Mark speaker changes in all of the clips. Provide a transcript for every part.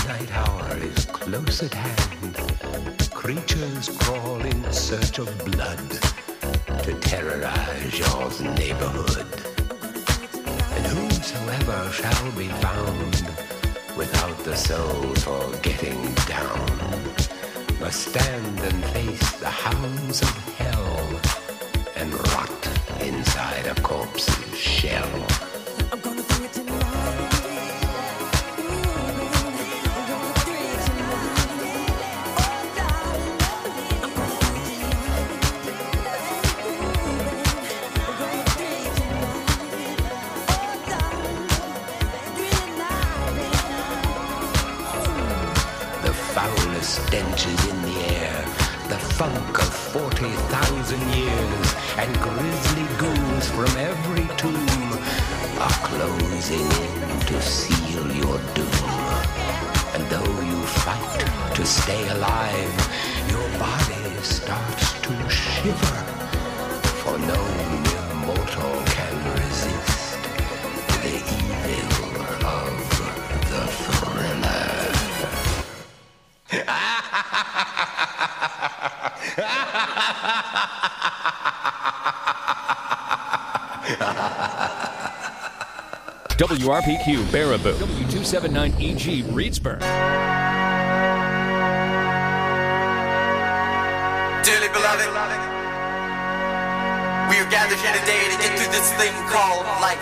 Speaker 1: midnight hour is close at hand. Creatures crawl in search of blood to terrorize your neighborhood. And whosoever shall be found without the soul for getting down must stand and face the hounds of hell and rot inside a corpse's shell.
Speaker 2: I'm gonna do it tonight.
Speaker 1: The foulest stenches in the air, the funk of 40,000 years, and grisly ghouls from every tomb are closing in to seal your doom. And though you fight to stay alive, your body starts to shiver, for no mere mortal can resist the evil of the thriller.
Speaker 3: WRPQ Baraboo, W279EG Reedsburg.
Speaker 4: Dearly beloved, we are gathered here today to get through this thing called life.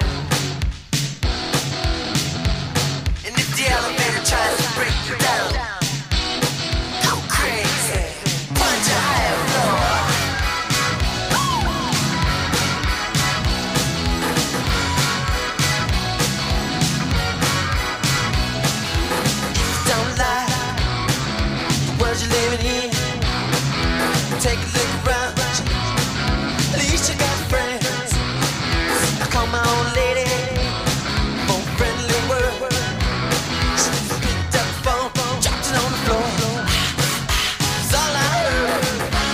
Speaker 4: And if the elevator tries to break you down, go crazy, punch a higher floor. Don't lie, the world you're living in. Take a look around, at least you got friends. I call my old lady, more friendly word. She picked up the phone, dropped it on the floor. It's all I heard.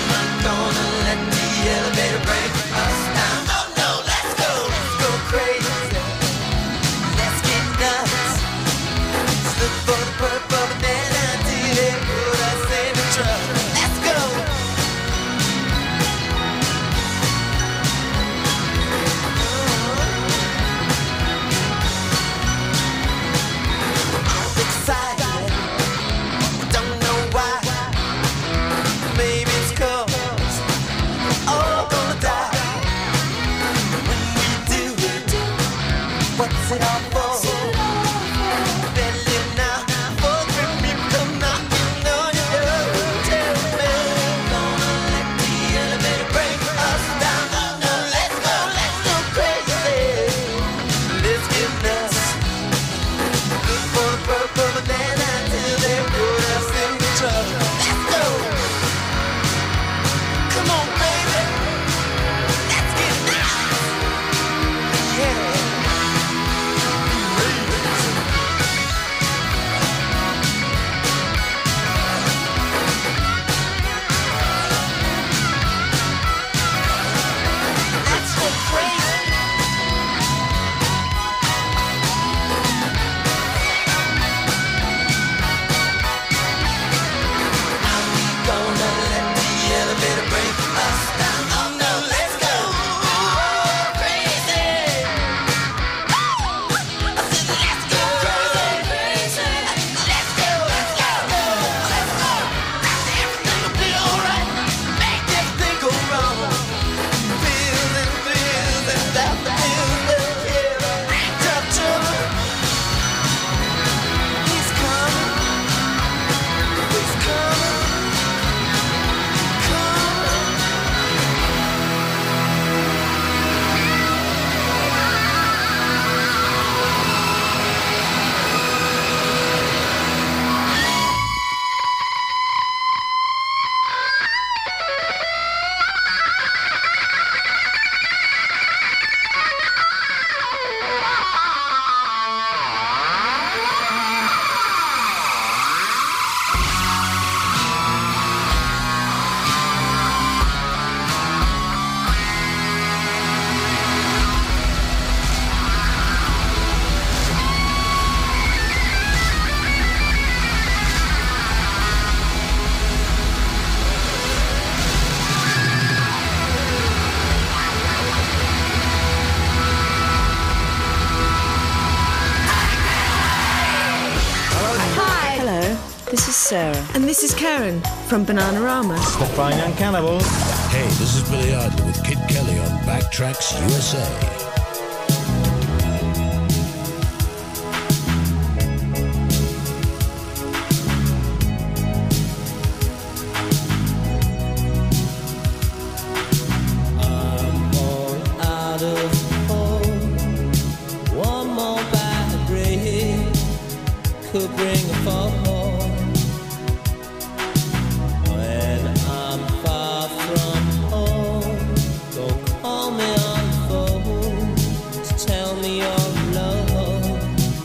Speaker 5: Sarah, and this is Karen from Bananarama.
Speaker 6: The Fine Young Cannibals.
Speaker 7: Hey, this is Billy Idol with Kid Kelly on Backtracks USA.
Speaker 8: Could bring a fall when I'm far from home. Don't call me on the phone to tell me your love.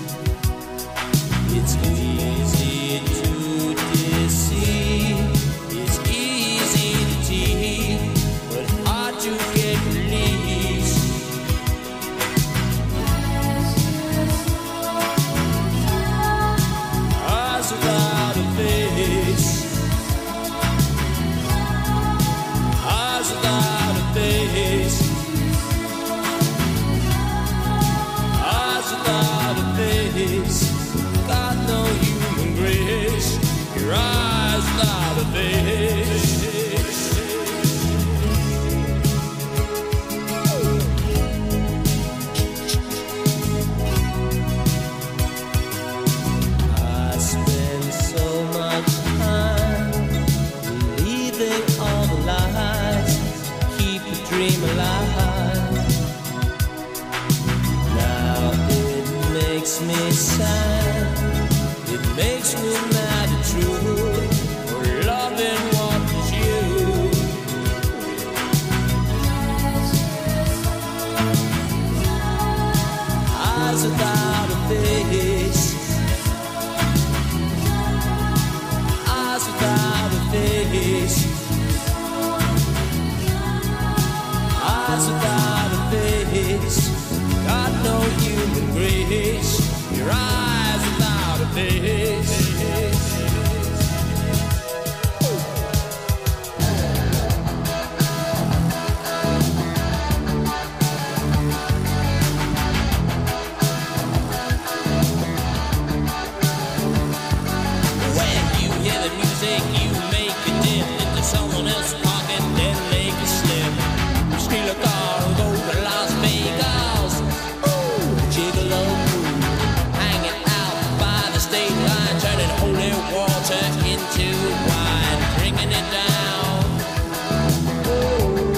Speaker 8: It's easy to deceive, it's easy to tease, but hard to get released. Without a face, eyes without a face, eyes without a face, got no human grace, your eyes without a face. Dream alive. Now it makes me sad, it makes me mad and true, for loving what is you. Eyes without a face, eyes without a face, eyes without a face, got no human grace, your eyes without a face. When you hear the music, you make it dip into someone else's pocket, then make it slip. Steal a car and go to Las Vegas. Ooh, gigolo, hanging out by the state line, turning holy water into wine, bringing it down. Ooh,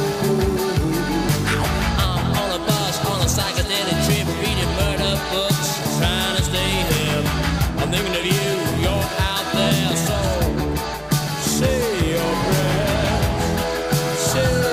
Speaker 8: I'm on a bus, on a psychedelic trip, reading murder books, trying to stay hip. I'm thinking of you, you're out there, so say your prayers, say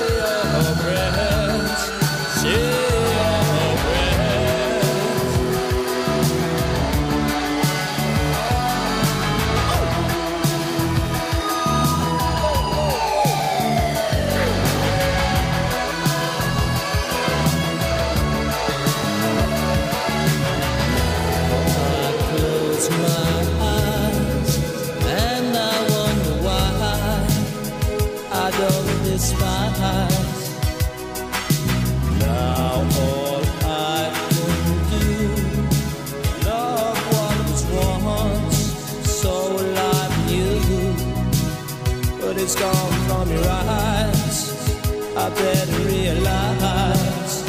Speaker 8: despise. Now all I can do, love what was once so alive in you, but it's gone from your eyes, I better realize.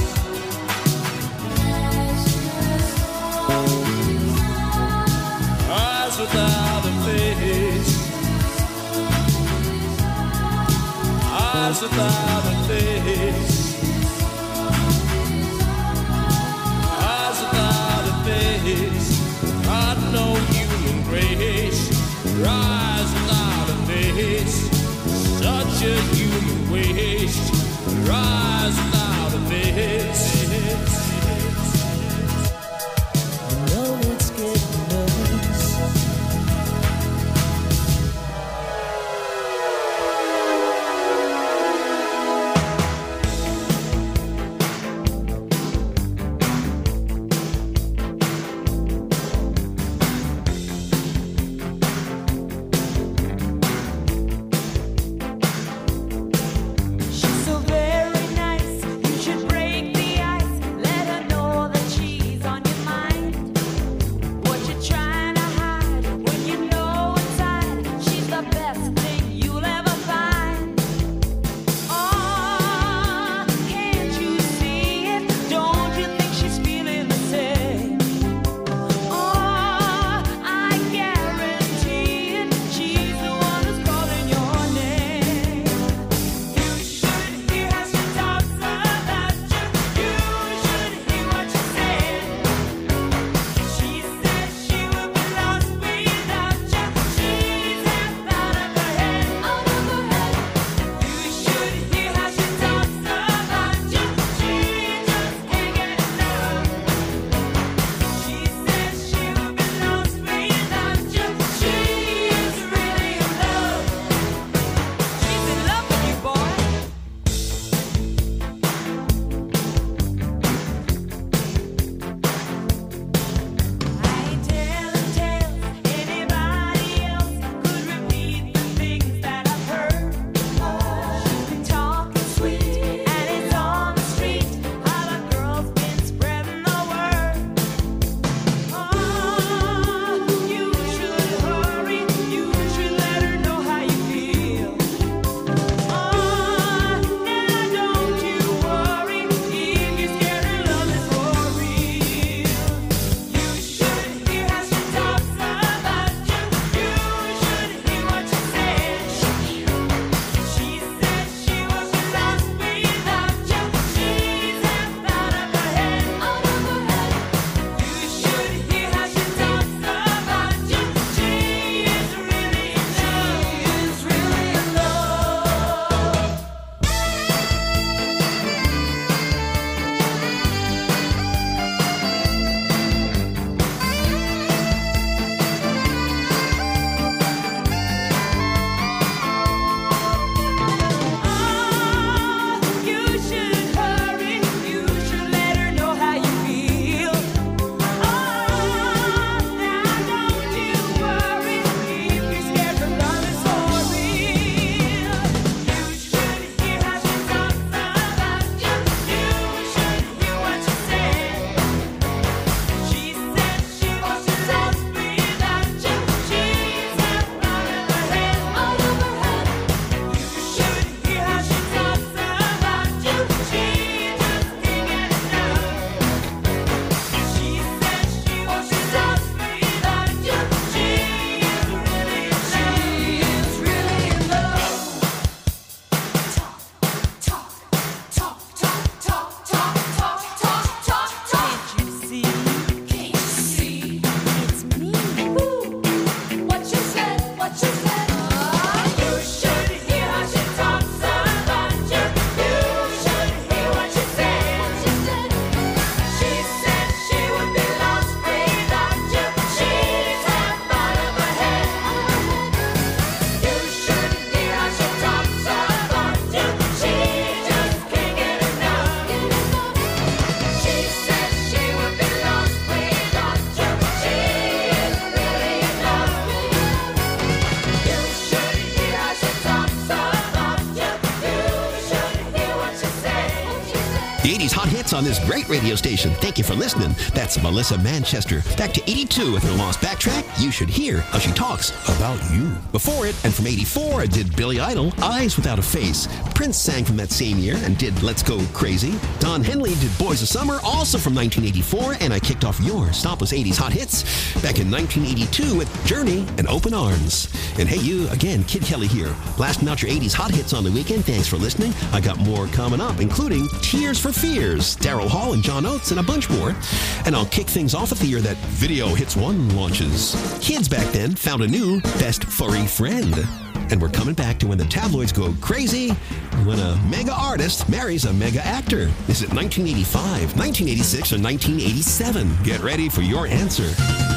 Speaker 8: Eyes without a face, eyes without a face, eyes without a face, got no human grace, your eyes without a face, such a human waste, your eyes without a face. I know it's getting nervous.
Speaker 6: The 80s hot hits on this great radio station. Thank you for listening. That's Melissa Manchester. Back to 82 with her Lost Backtrack. You should hear how she talks about you. Before it, and from 84, I did Billy Idol, Eyes Without a Face. Prince sang from that same year and did Let's Go Crazy. Don Henley did Boys of Summer, also from 1984, and I kicked off your Stopless 80s hot hits back in 1982 with Journey and Open Arms. And hey, you, again, Kid Kelly here, blasting out your 80s hot hits on the weekend. Thanks for listening. I got more coming up, including Tears for Fears, Daryl Hall and John Oates, and a bunch more. And I'll kick things off at the year that Video Hits 1 launches. Kids back then found a new best furry friend. And we're coming back to when the tabloids go crazy, when a mega artist marries a mega actor. Is it 1985, 1986, or 1987? Get ready for your answer.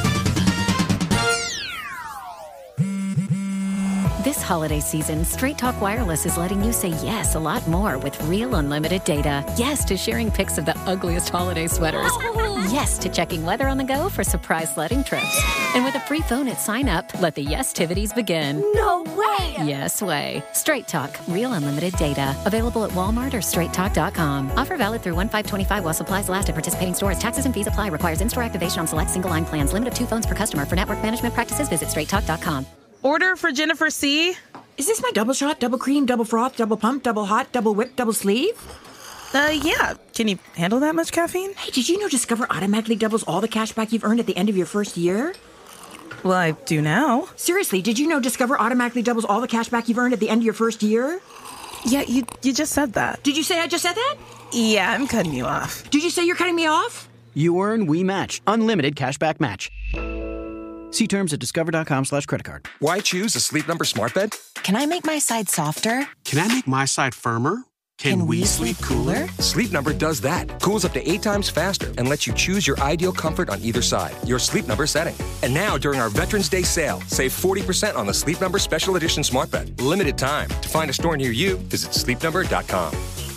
Speaker 9: This holiday season, Straight Talk Wireless is letting you say yes a lot more with real unlimited data. Yes to sharing pics of the ugliest holiday sweaters. Yes to checking weather on the go for surprise sledding trips. And with a free phone at sign up, let the yes-tivities begin.
Speaker 2: No way!
Speaker 9: Yes way. Straight Talk, real unlimited data. Available at Walmart or straighttalk.com. Offer valid through 1/5/25 while supplies last at participating stores. Taxes and fees apply. Requires in-store activation on select single line plans. Limit of 2 phones per customer. For network management practices, visit straighttalk.com.
Speaker 10: Order for Jennifer C.
Speaker 11: Is this my double shot, double cream, double froth, double pump, double hot, double whip, double sleeve?
Speaker 10: Yeah. Can you handle that much caffeine?
Speaker 11: Hey, did you know Discover automatically doubles all the cash back you've earned at the end of your first year?
Speaker 10: Well, I do now.
Speaker 11: Seriously, did you know Discover automatically doubles all the cash back you've earned at the end of your first year?
Speaker 10: Yeah, you just said that.
Speaker 11: Did you say I just said that?
Speaker 10: Yeah, I'm cutting you off.
Speaker 11: Did you say you're cutting me off?
Speaker 12: You earn, we match. Unlimited cashback match. See terms at discover.com/creditcard.
Speaker 13: Why choose a Sleep Number smart bed?
Speaker 14: Can I make my side softer?
Speaker 15: Can I make my side firmer? Can we sleep cooler?
Speaker 13: Sleep Number does that. Cools up to 8 times faster and lets you choose your ideal comfort on either side. Your Sleep Number setting. And now, during our Veterans Day sale, save 40% on the Sleep Number Special Edition smart bed. Limited time. To find a store near you, visit sleepnumber.com.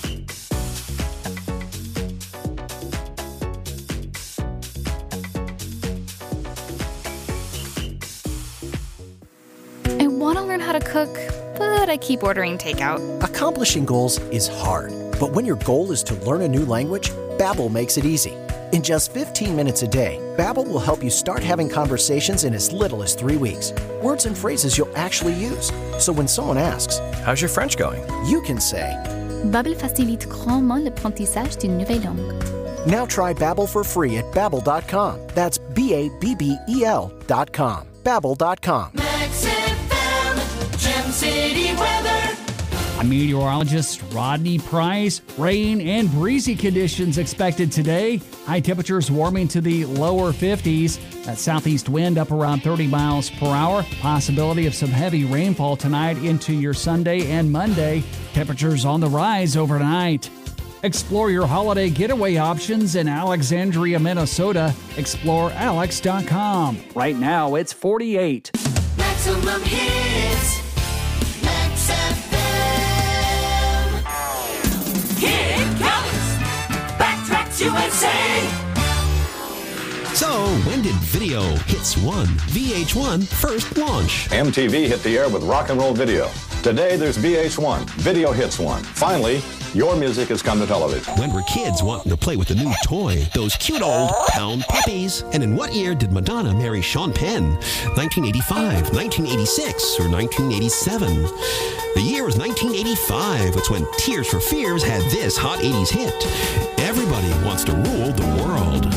Speaker 16: I want to learn how to cook, but I keep ordering takeout.
Speaker 17: Accomplishing goals is hard, but when your goal is to learn a new language, Babbel makes it easy. In just 15 minutes a day, Babbel will help you start having conversations in as little as 3 weeks. Words and phrases you'll actually use. So when someone asks,
Speaker 13: "How's your French going?"
Speaker 17: you can say,
Speaker 16: Babbel facilite grandement l'apprentissage d'une nouvelle langue.
Speaker 17: Now try Babbel for free at Babbel.com. That's Babbel.com. Babbel.com.
Speaker 8: Gem City weather.
Speaker 18: I'm meteorologist Rodney Price. Rain and breezy conditions expected today. High temperatures warming to the lower 50s. That southeast wind up around 30 miles per hour. Possibility of some heavy rainfall tonight into your Sunday and Monday. Temperatures on the rise overnight. Explore your holiday getaway options in Alexandria, Minnesota. ExploreAlex.com. Right now, it's 48.
Speaker 8: Maximum hits. Max FM. Here it comes. Backtracks USA.
Speaker 6: So, when did Video Hits 1, VH1, first launch?
Speaker 19: MTV hit the air with rock and roll video. Today, there's VH1, Video Hits 1. Finally, your music has come to television.
Speaker 6: When were kids wanting to play with a new toy? Those cute old pound puppies. And in what year did Madonna marry Sean Penn? 1985, 1986, or 1987? The year was 1985. It's when Tears for Fears had this hot 80s hit. Everybody wants to rule the world.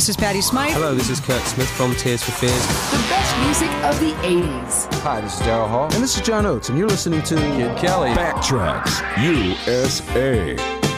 Speaker 20: this is Patty Smythe.
Speaker 21: Hello, this is Kurt Smith from Tears for Fears.
Speaker 22: The best music of the 80s.
Speaker 23: Hi, this is Daryl Hall.
Speaker 24: And this is John Oates, and you're listening to
Speaker 23: Kid Kelly.
Speaker 25: Backtracks USA.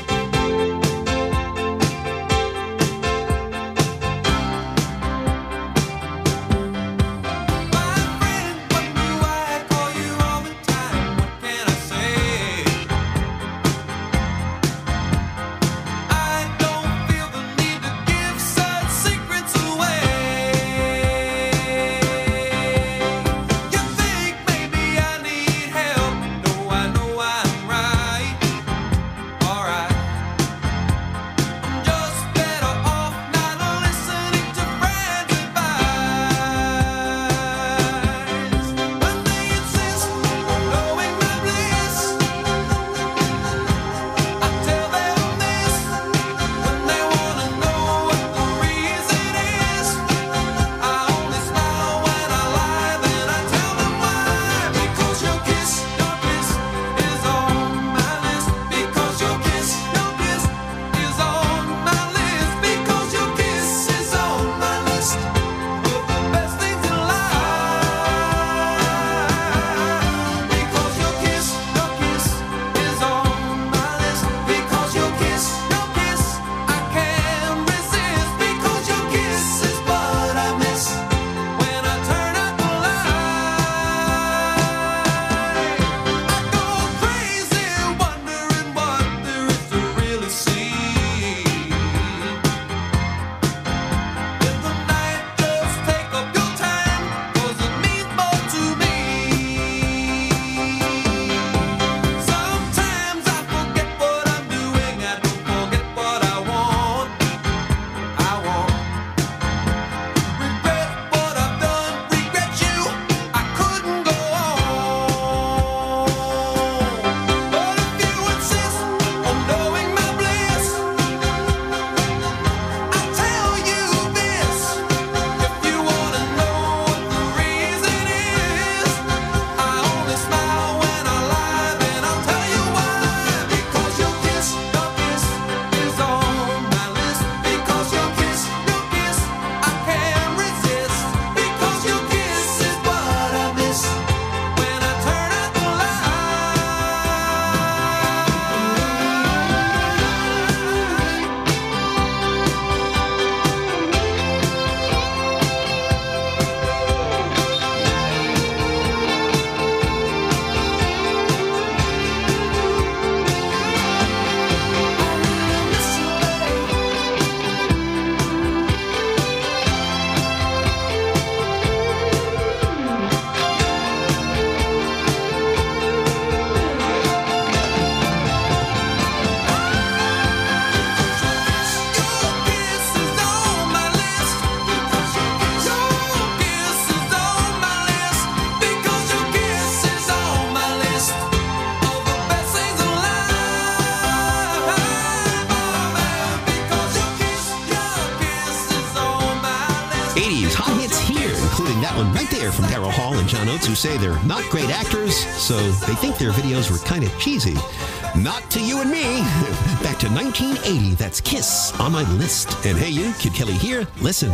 Speaker 6: From Daryl Hall and John Oates, who say they're not great actors, so they think their videos were kind of cheesy. Not to you and me. Back to 1980, that's Kiss on my list. And hey you, Kid Kelly here, listen.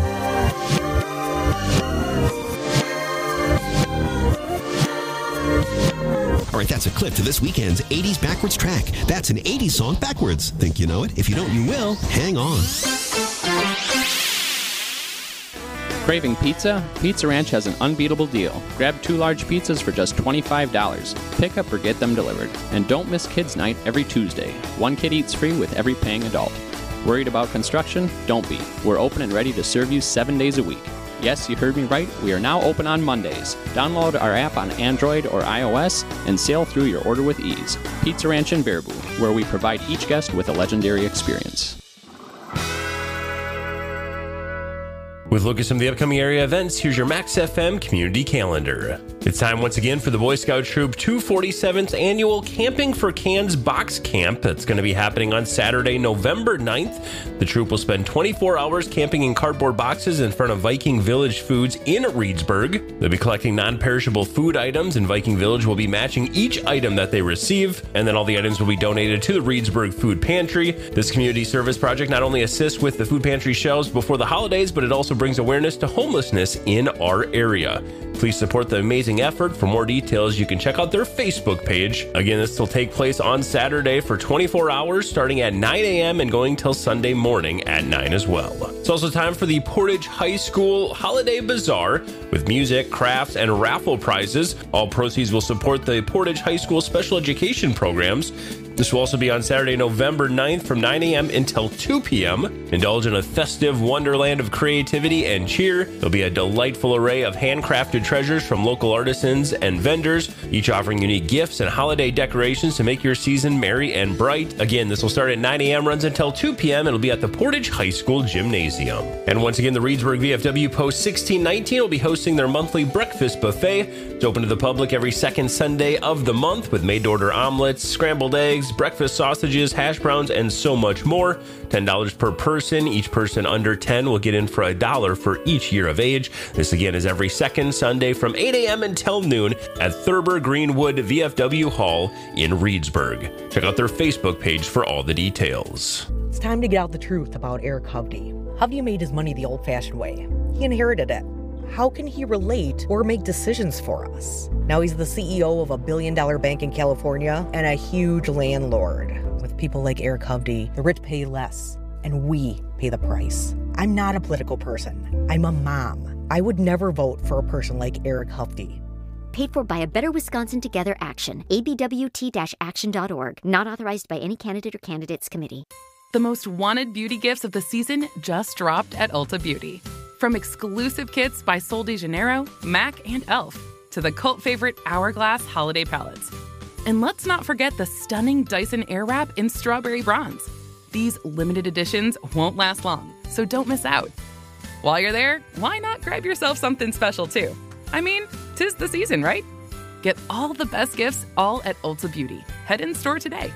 Speaker 6: All right, that's a clip to this weekend's 80s Backwards track. That's an 80s song backwards. Think you know it? If you don't, you will. Hang on.
Speaker 26: Craving pizza? Pizza Ranch has an unbeatable deal. Grab 2 large pizzas for just $25. Pick up or get them delivered. And don't miss Kids Night every Tuesday. 1 kid eats free with every paying adult. Worried about construction? Don't be. We're open and ready to serve you 7 days a week. Yes, you heard me right. We are now open on Mondays. Download our app on Android or iOS and sail through your order with ease. Pizza Ranch in Baraboo, where we provide each guest with a legendary experience.
Speaker 27: With a look at some of the upcoming area events, here's your Max FM community calendar.
Speaker 1: It's time once again for the Boy Scout Troop 247th annual Camping for Cans Box Camp. That's going to be happening on Saturday, November 9th. The troop will spend 24 hours camping in cardboard boxes in front of Viking Village Foods in Reedsburg. They'll be collecting non-perishable food items, and Viking Village will be matching each item that they receive, and then all the items will be donated to the Reedsburg Food Pantry. This community service project not only assists with the food pantry shelves before the holidays, but it also brings awareness to homelessness in our area. Please support the amazing effort. For more details, you can check out their Facebook page. Again, this will take place on Saturday for 24 hours, starting at 9 a.m. and going till Sunday morning at 9 as well. It's also time for the Portage High School Holiday Bazaar with music, crafts, and raffle prizes. All proceeds will support the Portage High School special education programs. This will also be on Saturday, November 9th from 9 a.m. until 2 p.m. Indulge in a festive wonderland of creativity and cheer. There'll be a delightful array of handcrafted treasures from local artisans and vendors, each offering unique gifts and holiday decorations to make your season merry and bright. Again, this will start at 9 a.m., runs until 2 p.m. It'll be at the Portage High School Gymnasium. And once again, the Reedsburg VFW Post 1619 will be hosting their monthly breakfast buffet. It's open to the public every second Sunday of the month with made-to-order omelets, scrambled eggs, breakfast sausages, hash browns, and so much more. $10 per person. Each person under 10 will get in for $1 for each year of age. This again is every second Sunday from 8 a.m. until noon at Thurber Greenwood VFW Hall in Reedsburg. Check out their Facebook page for all the details.
Speaker 3: It's time to get out the truth about Eric Hovde. Hovde made his money the old-fashioned way. He inherited it. How can he relate or make decisions for us? Now he's the CEO of a billion-dollar bank in California and a huge landlord. With people like Eric Hovde, the rich pay less, and we pay the price. I'm not a political person. I'm a mom. I would never vote for a person like Eric Hovde.
Speaker 4: Paid for by a Better Wisconsin Together Action. abwt-action.org. Not authorized by any candidate or candidates committee.
Speaker 5: The most wanted beauty gifts of the season just dropped at Ulta Beauty. From exclusive kits by Sol de Janeiro, MAC, and e.l.f. to the cult favorite Hourglass holiday palettes. And let's not forget the stunning Dyson Airwrap in Strawberry Bronze. These limited editions won't last long, so don't miss out. While you're there, why not grab yourself something special too? I mean, 'tis the season, right? Get all the best gifts all at Ulta Beauty. Head in store today.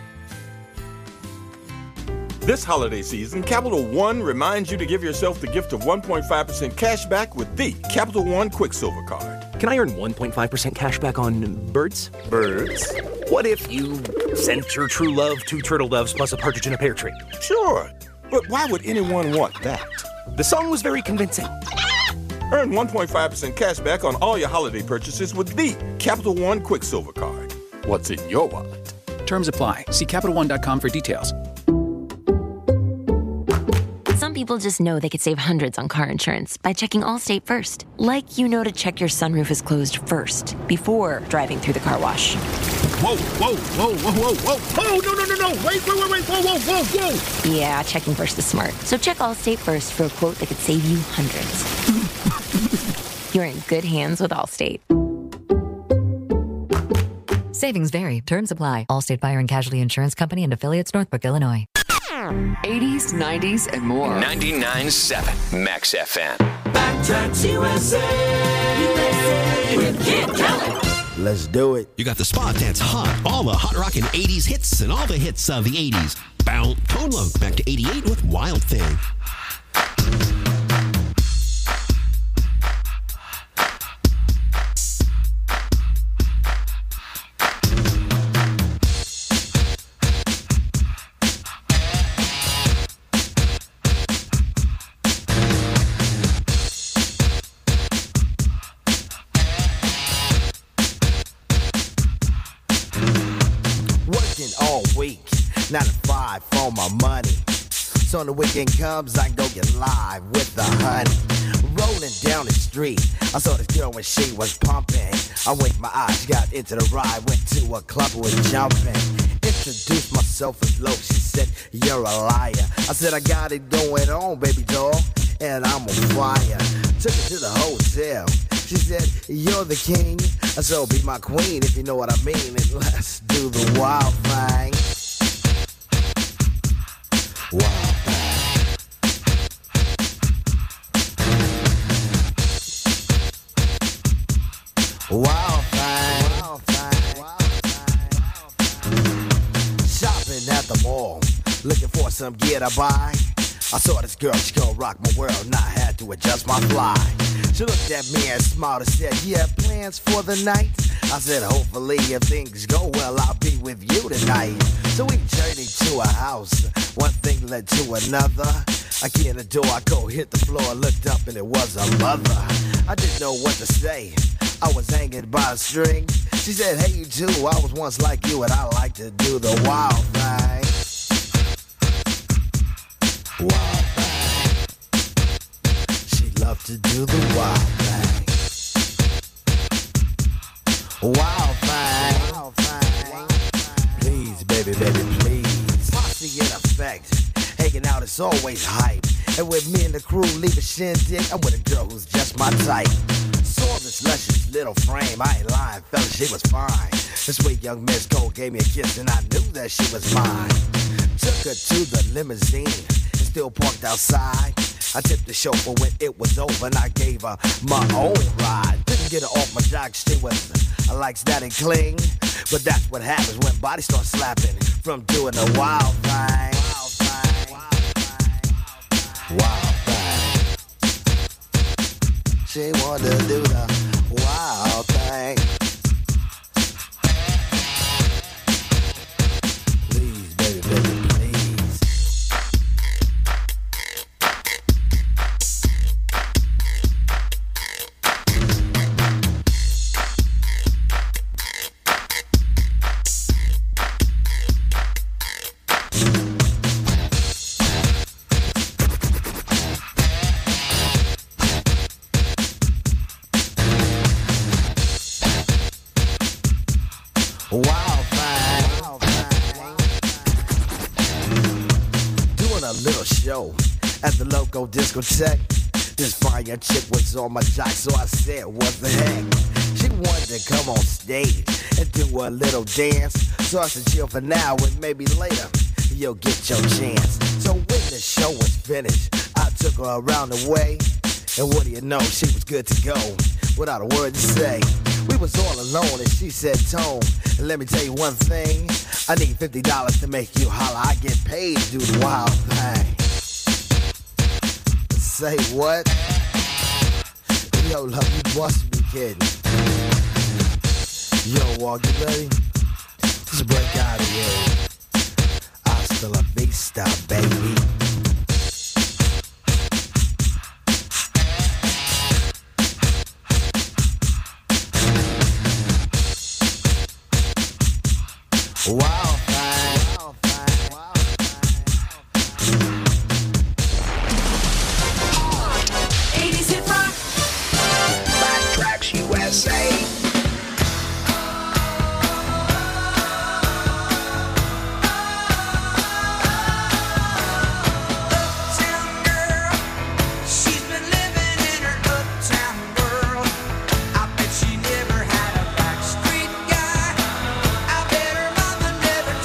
Speaker 20: This holiday season, Capital One reminds you to give yourself the gift of 1.5% cash back with the Capital One Quicksilver Card.
Speaker 23: Can I earn 1.5% cash back on birds?
Speaker 20: Birds?
Speaker 23: What if you sent your true love 2 turtle doves plus a partridge in a pear tree?
Speaker 20: Sure, but why would anyone want that?
Speaker 23: The song was very convincing.
Speaker 20: Earn 1.5% cash back on all your holiday purchases with the Capital One Quicksilver Card. What's in your wallet?
Speaker 27: Terms apply. See CapitalOne.com for details.
Speaker 28: Some people just know they could save hundreds on car insurance by checking Allstate first. Like you know to check your sunroof is closed first before driving through the car wash.
Speaker 7: Whoa, whoa, whoa, whoa, whoa, whoa. Oh, no. Wait, whoa.
Speaker 28: Yeah, checking first is smart. So check Allstate first for a quote that could save you hundreds. You're in good hands with Allstate.
Speaker 29: Savings vary. Terms apply. Allstate Fire and Casualty Insurance Company and affiliates, Northbrook, Illinois.
Speaker 22: 80s, 90s, and more.
Speaker 30: 99.7 Max FM.
Speaker 2: Back Tracks USA with Kid Kelly.
Speaker 6: Let's do it. You got the spot that's hot, all the hot rockin' 80s hits and all the hits of the 80s. Bound Tone Loc back to 88 with Wild Thing.
Speaker 31: All week, 9 to 5 for my money. So when the weekend comes, I go get live with the honey. Rolling down the street, I saw this girl when she was pumping. I winked my eyes, got into the ride, went to a club, was jumping. Introduced myself as Loc, she said, you're a liar. I said, I got it going on, baby doll, and I'm on fire. Took her to the hotel. She said, you're the king, so be my queen if you know what I mean. And let's do the wild thing. Wild thing. Wild looking for some gear to buy. I saw this girl, she gon' rock my world, and I had to adjust my fly. She looked at me and smiled and said, you have plans for the night? I said, hopefully if things go well, I'll be with you tonight. So we journeyed to a house, one thing led to another. I get in the door, I go hit the floor, looked up and it was a mother. I didn't know what to say, I was hanging by a string. She said, hey you too, I was once like you and I like to do the wild thing. Wild thing. She loved to do the wild thing. Wild thing. Wild thing. Please, baby, baby, please. Posse in effect. Hanging out is always hype. And with me and the crew leave a shindig, I'm with a girl who's just my type. Saw this luscious little frame, I ain't lying, fella, she was fine. This sweet young Miss Cole gave me a kiss and I knew that she was mine. Took her to the limousine and still parked outside. I tipped the chauffeur when it was over and I gave her my own ride. Didn't get her off my jock, she was like that and cling. But that's what happens when bodies start slapping from doing the wild thing. Wild thing. She wanted to do the wild thing. Please, baby, baby, please. Wild thing. Doing a little show at the local discotheque. This fire chick was on my jock, so I said, what the heck? She wanted to come on stage and do a little dance. So I said, chill for now and maybe later you'll get your chance. So when the show was finished, I took her around the way. And what do you know, she was good to go without a word to say. We was all alone and she said, Tone, let me tell you one thing. I need $50 to make you holler. I get paid to do the wild thing. Say what? Yo, love, you must be kidding. Yo, Walk, you ready? Just break out of here. Hasta la vista, baby. Wild thing.
Speaker 2: 80s hit rock.
Speaker 8: Backtracks USA.
Speaker 2: Never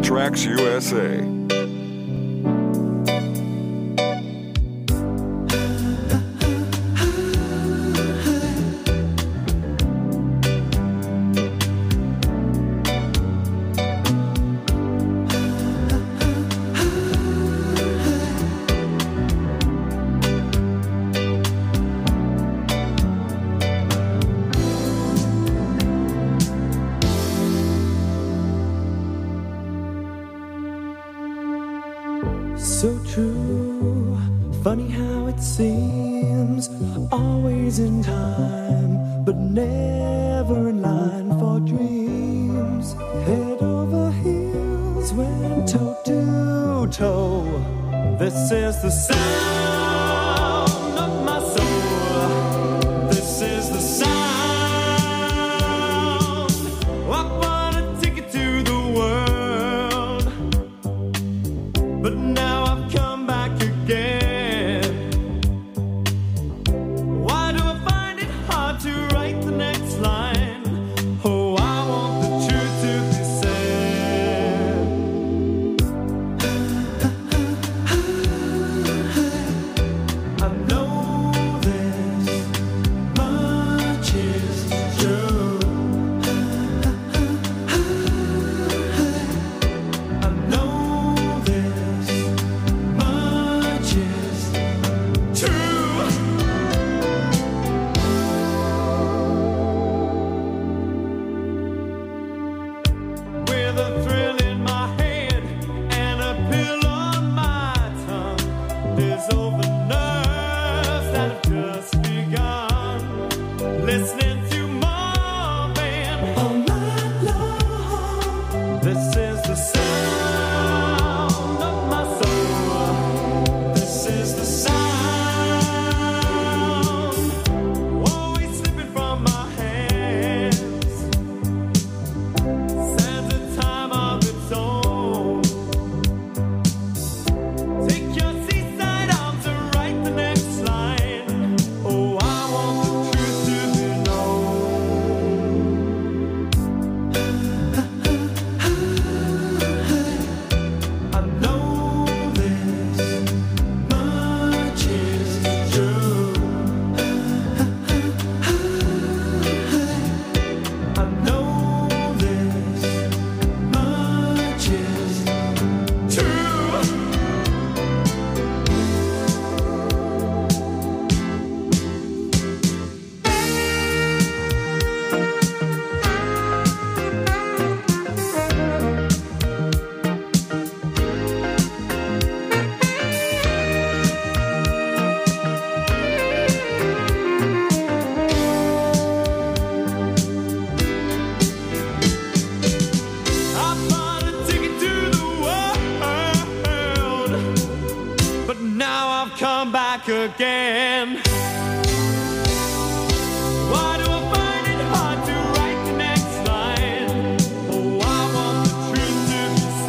Speaker 25: Backtracks USA.
Speaker 2: So true, funny how it seems, always in time, but never in line for dreams. Head over heels, went toe to toe. This is the sound of my soul. This is the sound. I bought a ticket to the world, but now I've come back again. Why do I find it hard to write the next line? Oh, I want the truth to be said. I know this much is true. I know this much is true. With a thrill in my head and a pill on my tongue, there's over nerves that have just begun. Listening to Marvin all night long. This is the sound of my soul. This is the sound. Always slipping from my hands. Stands a time of its own. Take your seaside arms and write the next line. Oh, I want the truth to be known. I know this much is true. I know this much is true. I bought a ticket to the world, but now I've come back again. Why do I find it hard to write the next line? Oh, I want the truth to be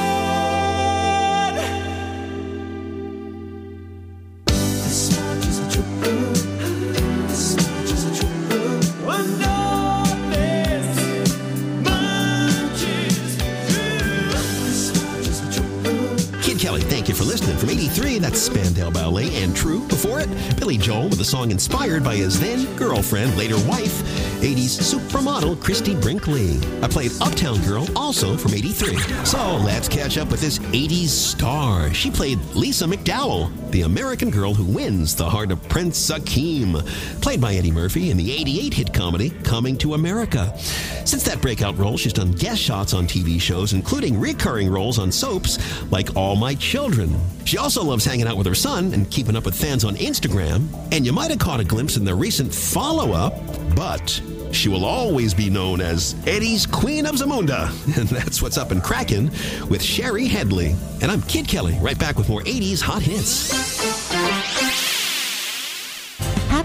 Speaker 2: said. This much is a truth. This much is a truth. I know this much is true. This much is a truth.
Speaker 6: Kid Kelly, thank you for listening. From 83, that's Spandau Ballet and True. Before it, Billy Joel with a song inspired by his then girlfriend, later wife, 80s supermodel Christy Brinkley. I played Uptown Girl, also from 83. So let's catch up with this 80s star. She played Lisa McDowell, the American girl who wins the heart of Prince Akeem, played by Eddie Murphy in the 88 hit comedy Coming to America. Since that breakout role, she's done guest shots on TV shows, including recurring roles on soaps like All My Children. She also loves hanging out with her son and keeping up with fans on Instagram. And you might have caught a glimpse in the recent follow-up, but she will always be known as Eddie's Queen of Zamunda. And that's what's up and cracking with Sherry Headley. And I'm Kid Kelly, right back with more 80s hot hits.
Speaker 9: Happy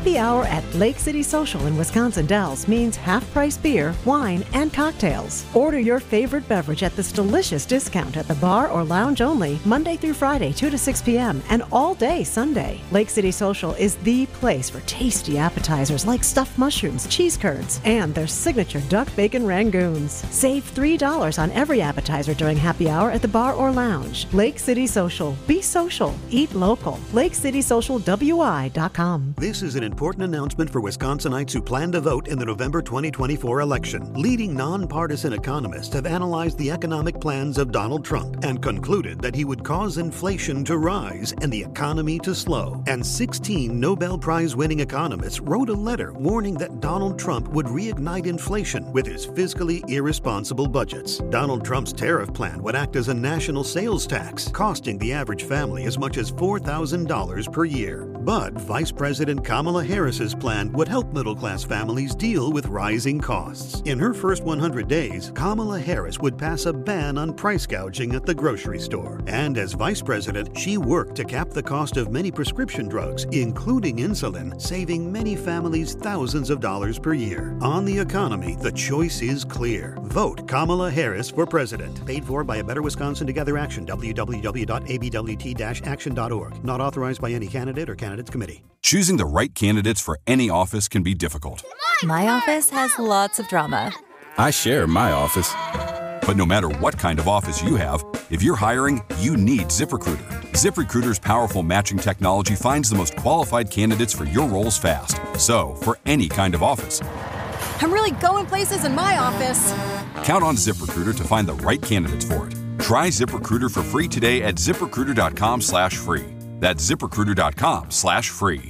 Speaker 9: Happy hour at Lake City Social in Wisconsin Dells means half-price beer, wine, and cocktails. Order your favorite beverage at this delicious discount at the bar or lounge only, Monday through Friday, 2 to 6 p.m., and all day Sunday. Lake City Social is the place for tasty appetizers like stuffed mushrooms, cheese curds, and their signature duck bacon rangoons. Save $3 on every appetizer during happy hour at the bar or lounge. Lake City Social. Be social. Eat local. LakeCitySocialWI.com.
Speaker 10: This is an important announcement for Wisconsinites who plan to vote in the November 2024 election. Leading nonpartisan economists have analyzed the economic plans of Donald Trump and concluded that he would cause inflation to rise and the economy to slow. And 16 Nobel Prize-winning economists wrote a letter warning that Donald Trump would reignite inflation with his fiscally irresponsible budgets. Donald Trump's tariff plan would act as a national sales tax, costing the average family as much as $4,000 per year. But Vice President Kamala Harris's plan would help middle-class families deal with rising costs. In her first 100 days, Kamala Harris would pass a ban on price gouging at the grocery store. And as vice president, she worked to cap the cost of many prescription drugs, including insulin, saving many families thousands of dollars per year. On the economy, the choice is clear. Vote Kamala Harris for president. Paid for by a Better Wisconsin Together Action, www.abwt-action.org. Not authorized by any candidate or candidates committee.
Speaker 11: Choosing the right candidates for any office can be difficult.
Speaker 12: My office has lots of drama.
Speaker 11: I share my office. But no matter what kind of office you have, if you're hiring, you need ZipRecruiter. ZipRecruiter's powerful matching technology finds the most qualified candidates for your roles fast. So, for any kind of office.
Speaker 12: I'm really going places in my office.
Speaker 11: Count on ZipRecruiter to find the right candidates for it. Try ZipRecruiter for free today at ZipRecruiter.com/free. That's ZipRecruiter.com/free.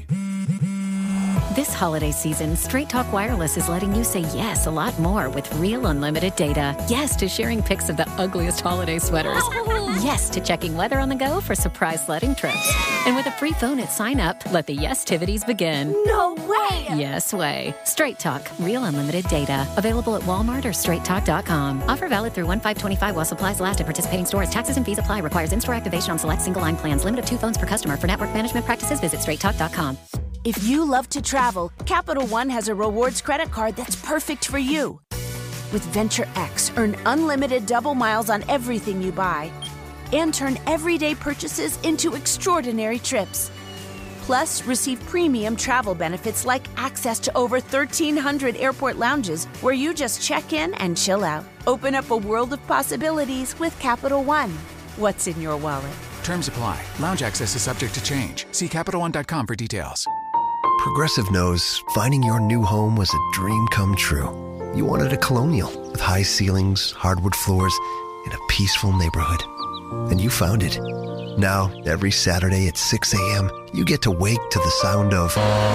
Speaker 28: This holiday season, Straight Talk Wireless is letting you say yes a lot more with real unlimited data. Yes to sharing pics of the ugliest holiday sweaters. Yes to checking weather on the go for surprise sledding trips. And with a free phone at sign up, let the yes-tivities begin.
Speaker 12: No way!
Speaker 28: Yes way. Straight Talk, real unlimited data. Available at Walmart or straighttalk.com. Offer valid through 1/5/25 while supplies last at participating stores. Taxes and fees apply. Requires in-store activation on select single-line plans. Limit of 2 phones per customer. For network management practices, visit straighttalk.com.
Speaker 13: If you love to travel, Capital One has a rewards credit card that's perfect for you. With Venture X, earn unlimited double miles on everything you buy and turn everyday purchases into extraordinary trips. Plus, receive premium travel benefits like access to over 1,300 airport lounges where you just check in and chill out. Open up a world of possibilities with Capital One. What's in your wallet?
Speaker 27: Terms apply. Lounge access is subject to change. See CapitalOne.com for details.
Speaker 14: Progressive knows finding your new home was a dream come true. You wanted a Colonial with high ceilings, hardwood floors, and a peaceful neighborhood. And you found it. Now, every Saturday at 6 a.m., you get to wake to the sound of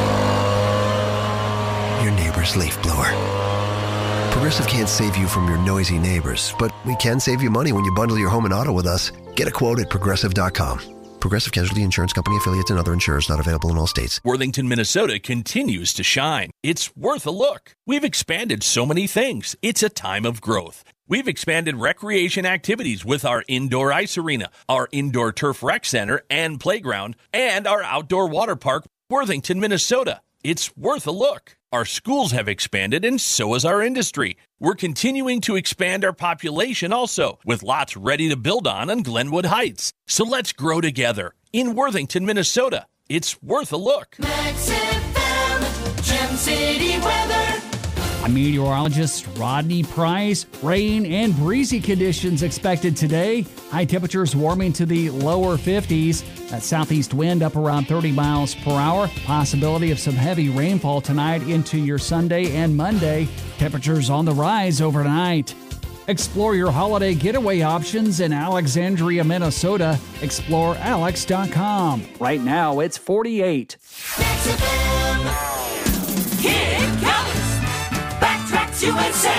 Speaker 14: your neighbor's leaf blower. Progressive can't save you from your noisy neighbors, but we can save you money when you bundle your home and auto with us. Get a quote at Progressive.com. Progressive Casualty Insurance Company, affiliates, and other insurers not available in all states.
Speaker 15: Worthington, Minnesota continues to shine. It's worth a look. We've expanded so many things. It's a time of growth. We've expanded recreation activities with our indoor ice arena, our indoor turf rec center and playground, and our outdoor water park, Worthington, Minnesota. It's worth a look. Our schools have expanded, and so has our industry. We're continuing to expand our population also, with lots ready to build on Glenwood Heights. So let's grow together in Worthington, Minnesota. It's worth a look.
Speaker 2: Max FM, Gem City weather.
Speaker 16: I'm meteorologist Rodney Price. Rain and breezy conditions expected today. High temperatures warming to the lower 50s. That southeast wind up around 30 miles per hour. Possibility of some heavy rainfall tonight into your Sunday and Monday. Temperatures on the rise overnight. Explore your holiday getaway options in Alexandria, Minnesota. ExploreAlex.com. Right now, it's 48.
Speaker 2: Max FM. Here it comes. Backtracks USA.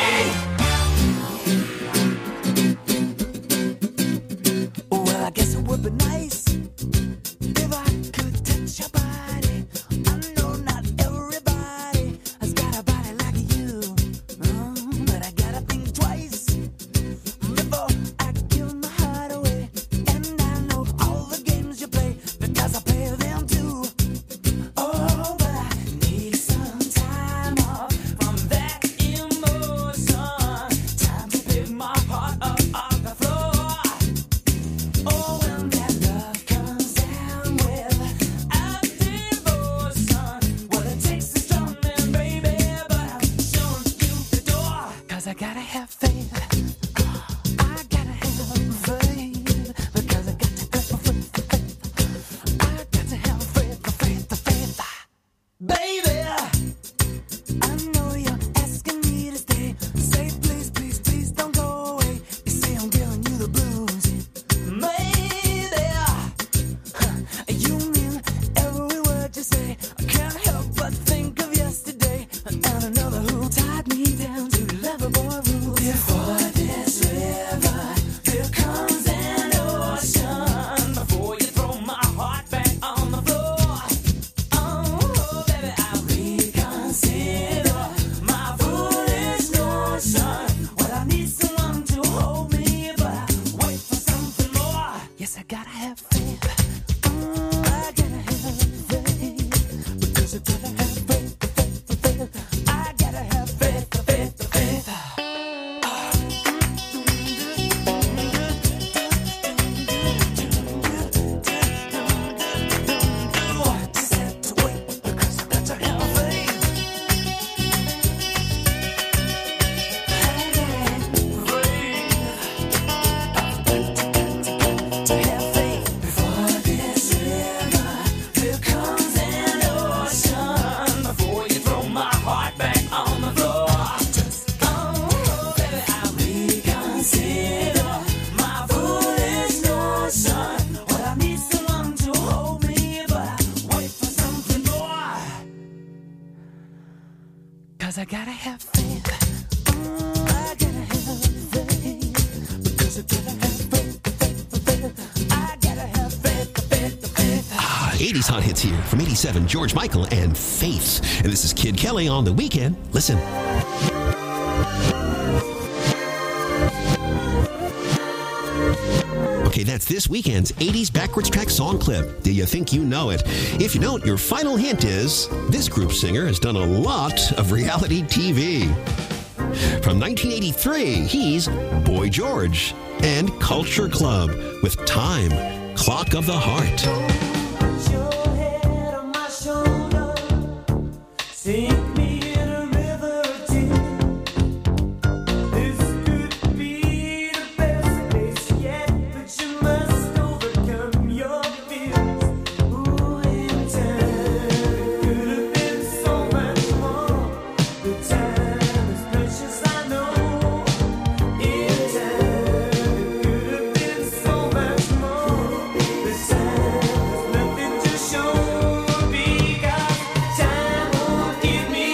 Speaker 31: Well, I guess it would be nice if I could touch your body. I know not everybody has got a body like you, but I gotta think twice before I give my heart away. And I know all the games you play because I play them too. Oh, but I need
Speaker 2: 'cause I gotta have faith. I gotta have faith, because I gotta have faith. I gotta have faith, faith, faith. I gotta have faith. I gotta have faith. Because I gotta have faith. I gotta have faith.
Speaker 6: 80s hot hits here from 87, George Michael and Faith. And this is Kid Kelly on The Weekend. Listen. Okay, that's this weekend's 80s backwards track song clip. Do you think you know it? If you don't, your final hint is this group singer has done a lot of reality TV. From 1983, he's Boy George and Culture Club with Time, Clock of the Heart.
Speaker 2: Give me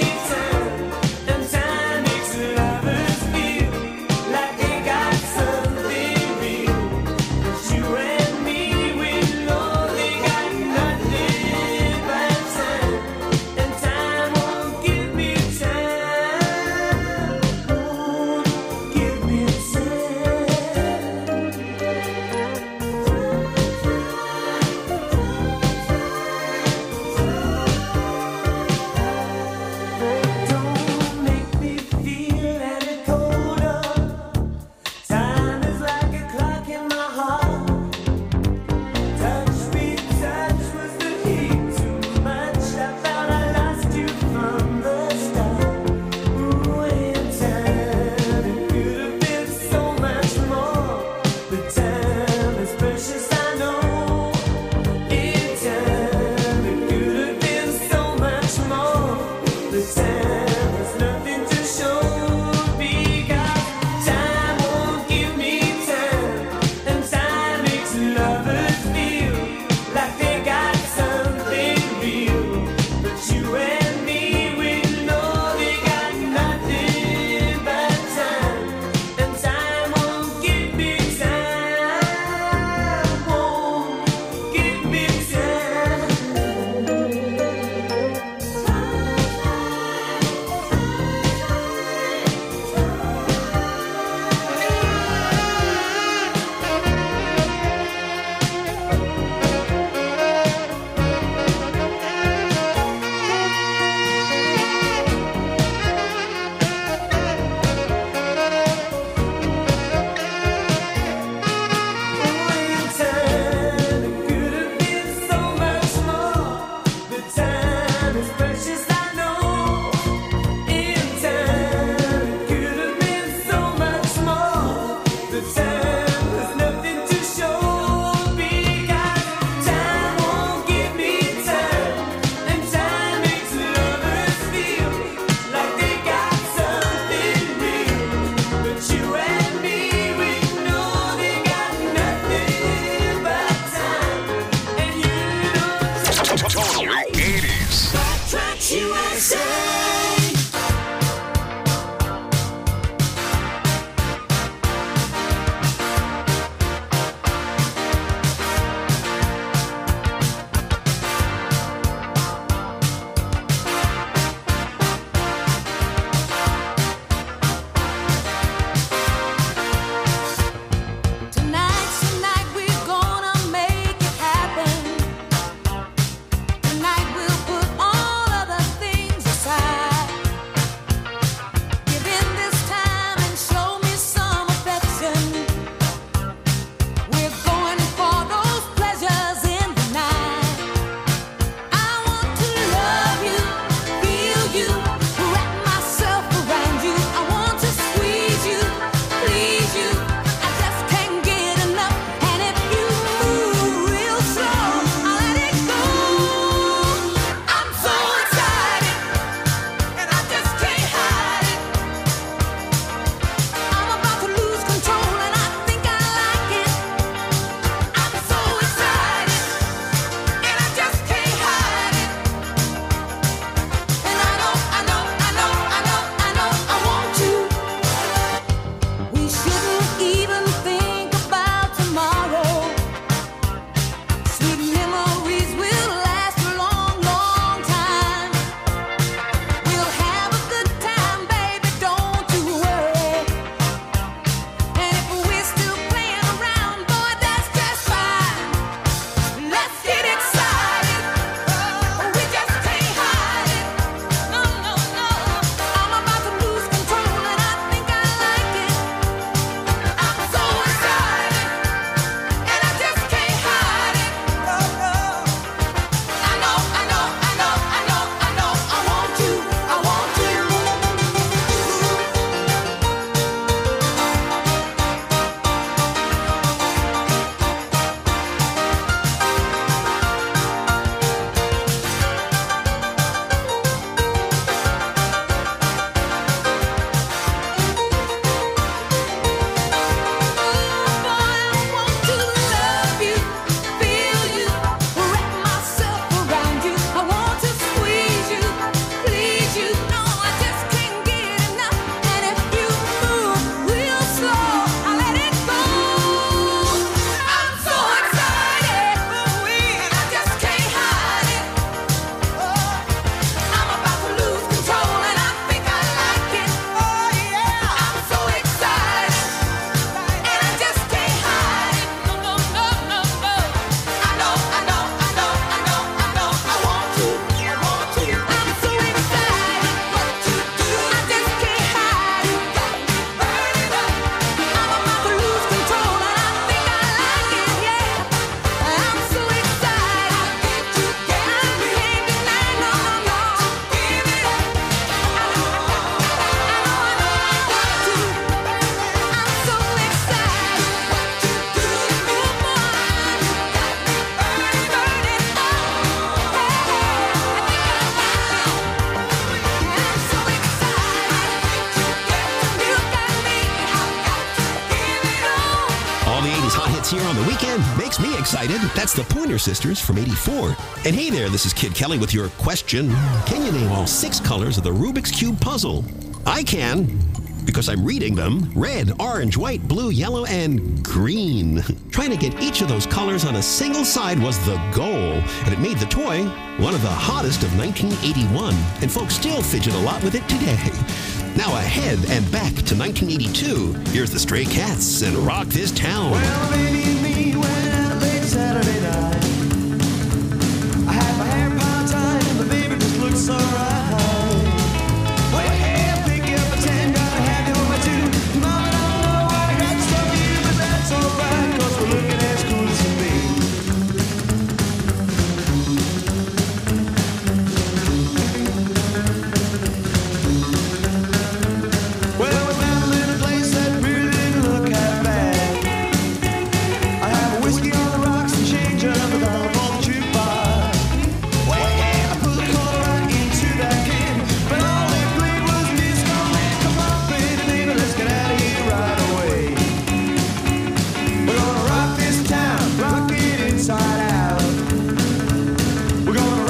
Speaker 6: Cats here on the weekend makes me excited. That's the Pointer Sisters from 84. And hey there, this is Kid Kelly with your question. Can you name all 6 colors of the Rubik's Cube puzzle? I can, because I'm reading them. Red, orange, white, blue, yellow, and green. Trying to get each of those colors on a single side was the goal, and it made the toy one of the hottest of 1981, and folks still fidget a lot with it today. Now ahead and back to 1982, here's the Stray Cats and Rock This Town.
Speaker 2: Well, baby,